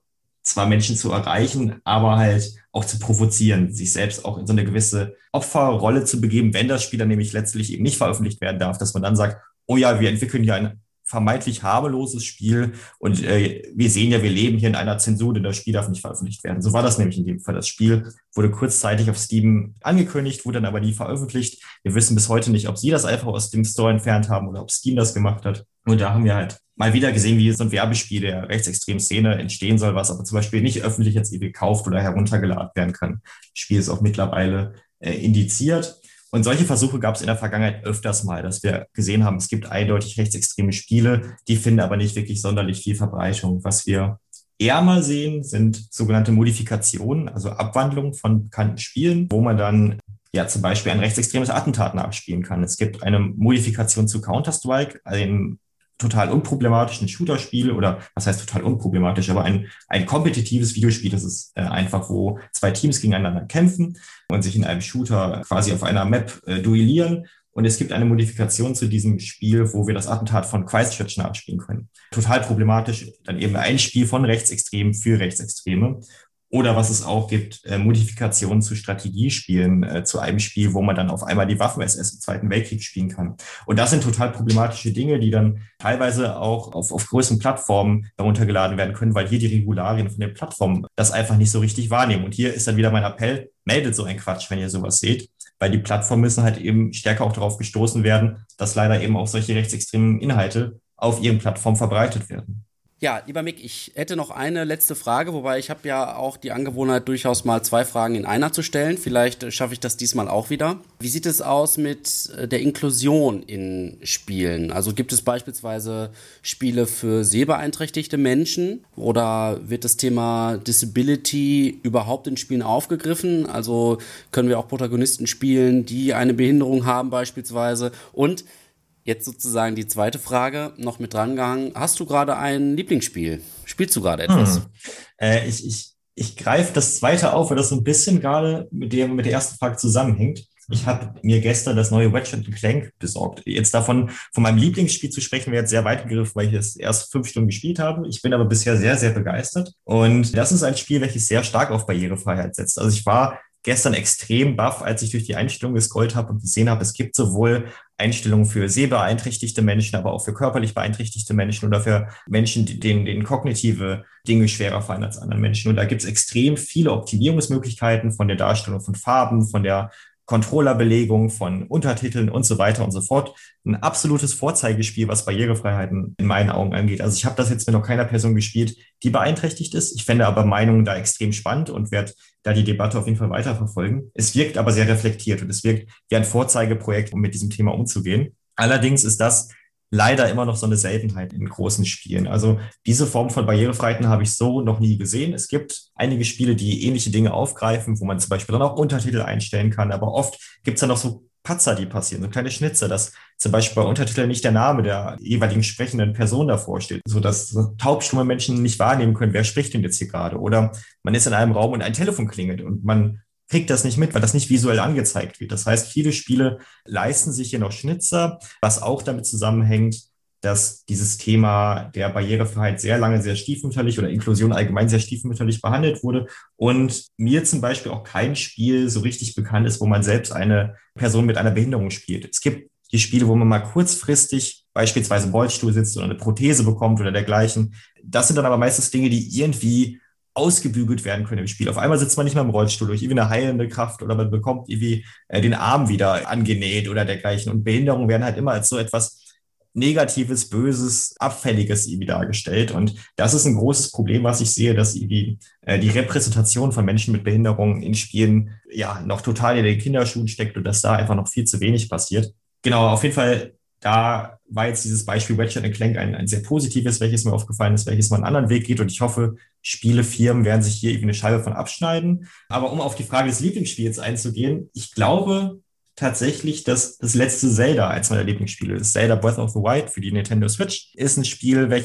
zwar Menschen zu erreichen, aber halt auch zu provozieren, sich selbst auch in so eine gewisse Opferrolle zu begeben, wenn das Spiel dann nämlich letztlich eben nicht veröffentlicht werden darf, dass man dann sagt, oh ja, wir entwickeln ja ein vermeintlich harmloses Spiel und äh, wir sehen ja, wir leben hier in einer Zensur, denn das Spiel darf nicht veröffentlicht werden. So war das nämlich in dem Fall. Das Spiel wurde kurzzeitig auf Steam angekündigt, wurde dann aber nie veröffentlicht. Wir wissen bis heute nicht, ob sie das einfach aus dem Store entfernt haben oder ob Steam das gemacht hat. Und da haben wir halt mal wieder gesehen, wie so ein Werbespiel der rechtsextremen Szene entstehen soll, was aber zum Beispiel nicht öffentlich jetzt irgendwie gekauft oder heruntergeladen werden kann. Das Spiel ist auch mittlerweile äh, indiziert. Und solche Versuche gab es in der Vergangenheit öfters mal, dass wir gesehen haben, es gibt eindeutig rechtsextreme Spiele, die finden aber nicht wirklich sonderlich viel Verbreitung. Was wir eher mal sehen, sind sogenannte Modifikationen, also Abwandlungen von bekannten Spielen, wo man dann ja zum Beispiel ein rechtsextremes Attentat nachspielen kann. Es gibt eine Modifikation zu Counter-Strike, einem total unproblematischen Shooter-Spiel oder was heißt total unproblematisch, aber ein, ein kompetitives Videospiel. Das ist äh, einfach, wo zwei Teams gegeneinander kämpfen und sich in einem Shooter quasi auf einer Map äh, duellieren. Und es gibt eine Modifikation zu diesem Spiel, wo wir das Attentat von Christchurch nachspielen können. Total problematisch, dann eben ein Spiel von Rechtsextremen für Rechtsextreme. Oder was es auch gibt, äh, Modifikationen zu Strategiespielen, äh, zu einem Spiel, wo man dann auf einmal die Waffen-S S im Zweiten Weltkrieg spielen kann. Und das sind total problematische Dinge, die dann teilweise auch auf, auf größeren Plattformen heruntergeladen werden können, weil hier die Regularien von den Plattformen das einfach nicht so richtig wahrnehmen. Und hier ist dann wieder mein Appell, meldet so ein Quatsch, wenn ihr sowas seht, weil die Plattformen müssen halt eben stärker auch darauf gestoßen werden, dass leider eben auch solche rechtsextremen Inhalte auf ihren Plattformen verbreitet werden. Ja, lieber Mick, ich hätte noch eine letzte Frage, wobei ich habe ja auch die Angewohnheit, durchaus mal zwei Fragen in einer zu stellen. Vielleicht schaffe ich das diesmal auch wieder. Wie sieht es aus mit der Inklusion in Spielen? Also gibt es beispielsweise Spiele für sehbeeinträchtigte Menschen oder wird das Thema Disability überhaupt in Spielen aufgegriffen? Also können wir auch Protagonisten spielen, die eine Behinderung haben beispielsweise? Und jetzt sozusagen die zweite Frage noch mit drangehangen. Hast du gerade ein Lieblingsspiel? Spielst du gerade etwas? Hm. Äh, ich ich, ich greife das zweite auf, weil das so ein bisschen gerade mit, dem, mit der ersten Frage zusammenhängt. Ich habe mir gestern das neue Ratchet and Clank besorgt. Jetzt davon, von meinem Lieblingsspiel zu sprechen, wäre jetzt sehr weit gegriffen, weil ich es erst fünf Stunden gespielt habe. Ich bin aber bisher sehr, sehr begeistert. Und das ist ein Spiel, welches sehr stark auf Barrierefreiheit setzt. Also ich war gestern extrem baff, als ich durch die Einstellungen gescrollt habe und gesehen habe, es gibt sowohl Einstellungen für sehbeeinträchtigte Menschen, aber auch für körperlich beeinträchtigte Menschen oder für Menschen, denen, denen kognitive Dinge schwerer fallen als anderen Menschen. Und da gibt es extrem viele Optimierungsmöglichkeiten von der Darstellung von Farben, von der Controllerbelegung, von Untertiteln und so weiter und so fort. Ein absolutes Vorzeigespiel, was Barrierefreiheiten in meinen Augen angeht. Also ich habe das jetzt mit noch keiner Person gespielt, die beeinträchtigt ist. Ich fände aber Meinungen da extrem spannend und werde da die Debatte auf jeden Fall weiterverfolgen. Es wirkt aber sehr reflektiert und es wirkt wie ein Vorzeigeprojekt, um mit diesem Thema umzugehen. Allerdings ist das leider immer noch so eine Seltenheit in großen Spielen. Also diese Form von Barrierefreiheiten habe ich so noch nie gesehen. Es gibt einige Spiele, die ähnliche Dinge aufgreifen, wo man zum Beispiel dann auch Untertitel einstellen kann, aber oft gibt es dann noch so Patzer, die passieren, so kleine Schnitzer, dass zum Beispiel bei Untertiteln nicht der Name der jeweiligen sprechenden Person davor steht, sodass taubstumme Menschen nicht wahrnehmen können, wer spricht denn jetzt hier gerade. Oder man ist in einem Raum und ein Telefon klingelt und man kriegt das nicht mit, weil das nicht visuell angezeigt wird. Das heißt, viele Spiele leisten sich hier noch Schnitzer, was auch damit zusammenhängt, dass dieses Thema der Barrierefreiheit sehr lange sehr stiefmütterlich oder Inklusion allgemein sehr stiefmütterlich behandelt wurde und mir zum Beispiel auch kein Spiel so richtig bekannt ist, wo man selbst eine Person mit einer Behinderung spielt. Es gibt die Spiele, wo man mal kurzfristig beispielsweise im Rollstuhl sitzt oder eine Prothese bekommt oder dergleichen. Das sind dann aber meistens Dinge, die irgendwie ausgebügelt werden können im Spiel. Auf einmal sitzt man nicht mehr im Rollstuhl durch irgendwie eine heilende Kraft oder man bekommt irgendwie äh, den Arm wieder angenäht oder dergleichen. Und Behinderungen werden halt immer als so etwas Negatives, Böses, Abfälliges irgendwie dargestellt. Und das ist ein großes Problem, was ich sehe, dass irgendwie äh, die Repräsentation von Menschen mit Behinderungen in Spielen ja noch total in den Kinderschuhen steckt und dass da einfach noch viel zu wenig passiert. Genau, auf jeden Fall, da war jetzt dieses Beispiel Ratchet and Clank ein, ein sehr positives, welches mir aufgefallen ist, welches mal einen anderen Weg geht. Und ich hoffe, Spielefirmen werden sich hier irgendwie eine Scheibe von abschneiden. Aber um auf die Frage des Lieblingsspiels einzugehen, ich glaube tatsächlich, dass das letzte Zelda eins meiner Lieblingsspiele ist. Zelda Breath of the Wild für die Nintendo Switch ist ein Spiel, welches ich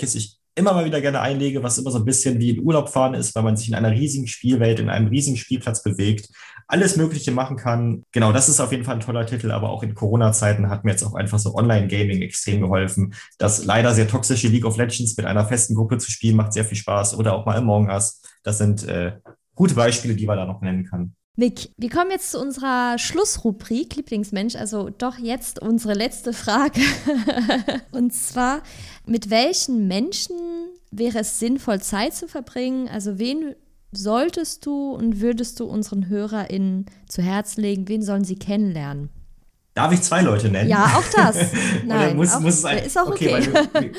immer mal wieder gerne einlege, was immer so ein bisschen wie in Urlaub fahren ist, weil man sich in einer riesigen Spielwelt, in einem riesigen Spielplatz bewegt, alles Mögliche machen kann. Genau, das ist auf jeden Fall ein toller Titel, aber auch in Corona-Zeiten hat mir jetzt auch einfach so Online-Gaming extrem geholfen. Das leider sehr toxische League of Legends mit einer festen Gruppe zu spielen, macht sehr viel Spaß. Oder auch mal Among Us. Das sind äh, gute Beispiele, die man da noch nennen kann. Mick, wir kommen jetzt zu unserer Schlussrubrik Lieblingsmensch, also doch jetzt unsere letzte Frage. Und zwar, mit welchen Menschen wäre es sinnvoll, Zeit zu verbringen? Also wen solltest du und würdest du unseren HörerInnen zu Herzen legen? Wen sollen sie kennenlernen? Darf ich zwei Leute nennen? Ja, auch das. Nein, muss, auch, muss es ein, ist auch okay. okay weil,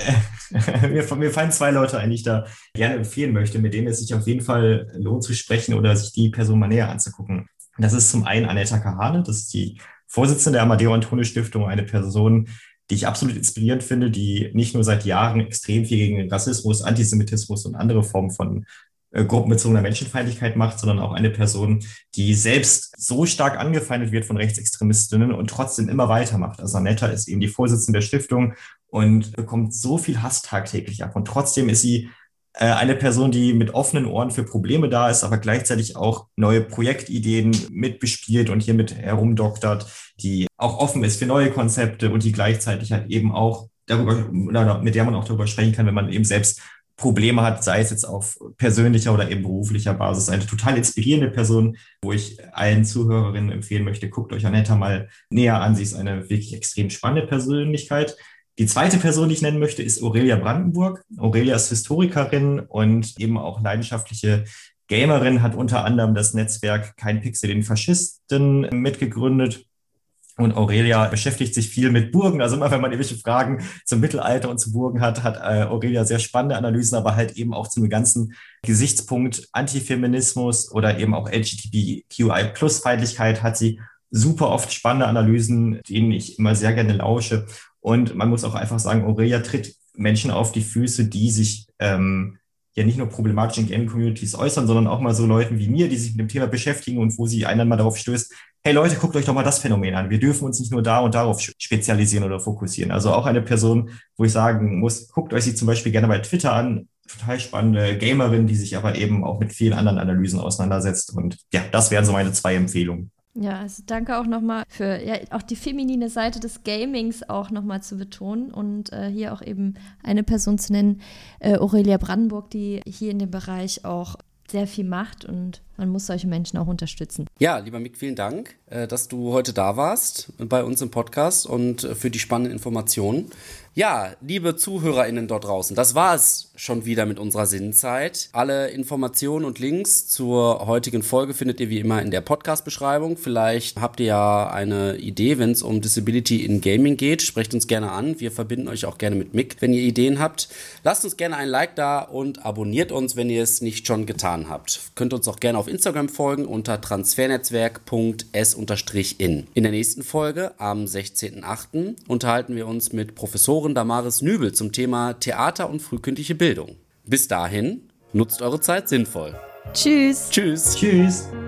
äh, mir, mir fallen zwei Leute ein, die ich da gerne empfehlen möchte, mit denen es sich auf jeden Fall lohnt zu sprechen oder sich die Person mal näher anzugucken. Das ist zum einen Annetta Kahane, das ist die Vorsitzende der Amadeo Antonio Stiftung, eine Person, die ich absolut inspirierend finde, die nicht nur seit Jahren extrem viel gegen Rassismus, Antisemitismus und andere Formen von gruppenbezogener Menschenfeindlichkeit macht, sondern auch eine Person, die selbst so stark angefeindet wird von Rechtsextremistinnen und trotzdem immer weitermacht. Also Annetta ist eben die Vorsitzende der Stiftung und bekommt so viel Hass tagtäglich ab. Und trotzdem ist sie äh, eine Person, die mit offenen Ohren für Probleme da ist, aber gleichzeitig auch neue Projektideen mitbespielt und hiermit herumdoktert, die auch offen ist für neue Konzepte und die gleichzeitig halt eben auch darüber, mit der man auch darüber sprechen kann, wenn man eben selbst Probleme hat, sei es jetzt auf persönlicher oder eben beruflicher Basis. Eine total inspirierende Person, wo ich allen Zuhörerinnen empfehlen möchte, guckt euch Annetta mal näher an. Sie ist eine wirklich extrem spannende Persönlichkeit. Die zweite Person, die ich nennen möchte, ist Aurelia Brandenburg. Aurelia ist Historikerin und eben auch leidenschaftliche Gamerin, hat unter anderem das Netzwerk Kein Pixel den Faschisten mitgegründet. Und Aurelia beschäftigt sich viel mit Burgen. Also immer, wenn man irgendwelche Fragen zum Mittelalter und zu Burgen hat, hat äh, Aurelia sehr spannende Analysen, aber halt eben auch zum ganzen Gesichtspunkt Antifeminismus oder eben auch L G B T Q I Plus Feindlichkeit hat sie super oft spannende Analysen, denen ich immer sehr gerne lausche. Und man muss auch einfach sagen, Aurelia tritt Menschen auf die Füße, die sich ähm, ja nicht nur problematisch in Gaming-Communities äußern, sondern auch mal so Leuten wie mir, die sich mit dem Thema beschäftigen und wo sie einen mal darauf stößt, hey Leute, guckt euch doch mal das Phänomen an. Wir dürfen uns nicht nur da und darauf spezialisieren oder fokussieren. Also auch eine Person, wo ich sagen muss, guckt euch sie zum Beispiel gerne bei Twitter an. Total spannende Gamerin, die sich aber eben auch mit vielen anderen Analysen auseinandersetzt. Und ja, das wären so meine zwei Empfehlungen. Ja, also danke auch nochmal für ja, auch die feminine Seite des Gamings auch nochmal zu betonen und äh, hier auch eben eine Person zu nennen, äh, Aurelia Brandenburg, die hier in dem Bereich auch sehr viel macht und man muss solche Menschen auch unterstützen. Ja, lieber Mick, vielen Dank, dass du heute da warst bei uns im Podcast und für die spannenden Informationen. Ja, liebe ZuhörerInnen dort draußen, das war es schon wieder mit unserer Sinnzeit. Alle Informationen und Links zur heutigen Folge findet ihr wie immer in der Podcast-Beschreibung. Vielleicht habt ihr ja eine Idee, wenn es um Disability in Gaming geht. Sprecht uns gerne an. Wir verbinden euch auch gerne mit Mick, wenn ihr Ideen habt. Lasst uns gerne ein Like da und abonniert uns, wenn ihr es nicht schon getan habt. Könnt uns auch gerne auf Instagram folgen unter transfernetzwerk punkt s in. In der nächsten Folge am sechzehnten achten unterhalten wir uns mit Professorin Damaris Nübel zum Thema Theater und frühkindliche Bildung. Bis dahin, nutzt eure Zeit sinnvoll. Tschüss. Tschüss. Tschüss.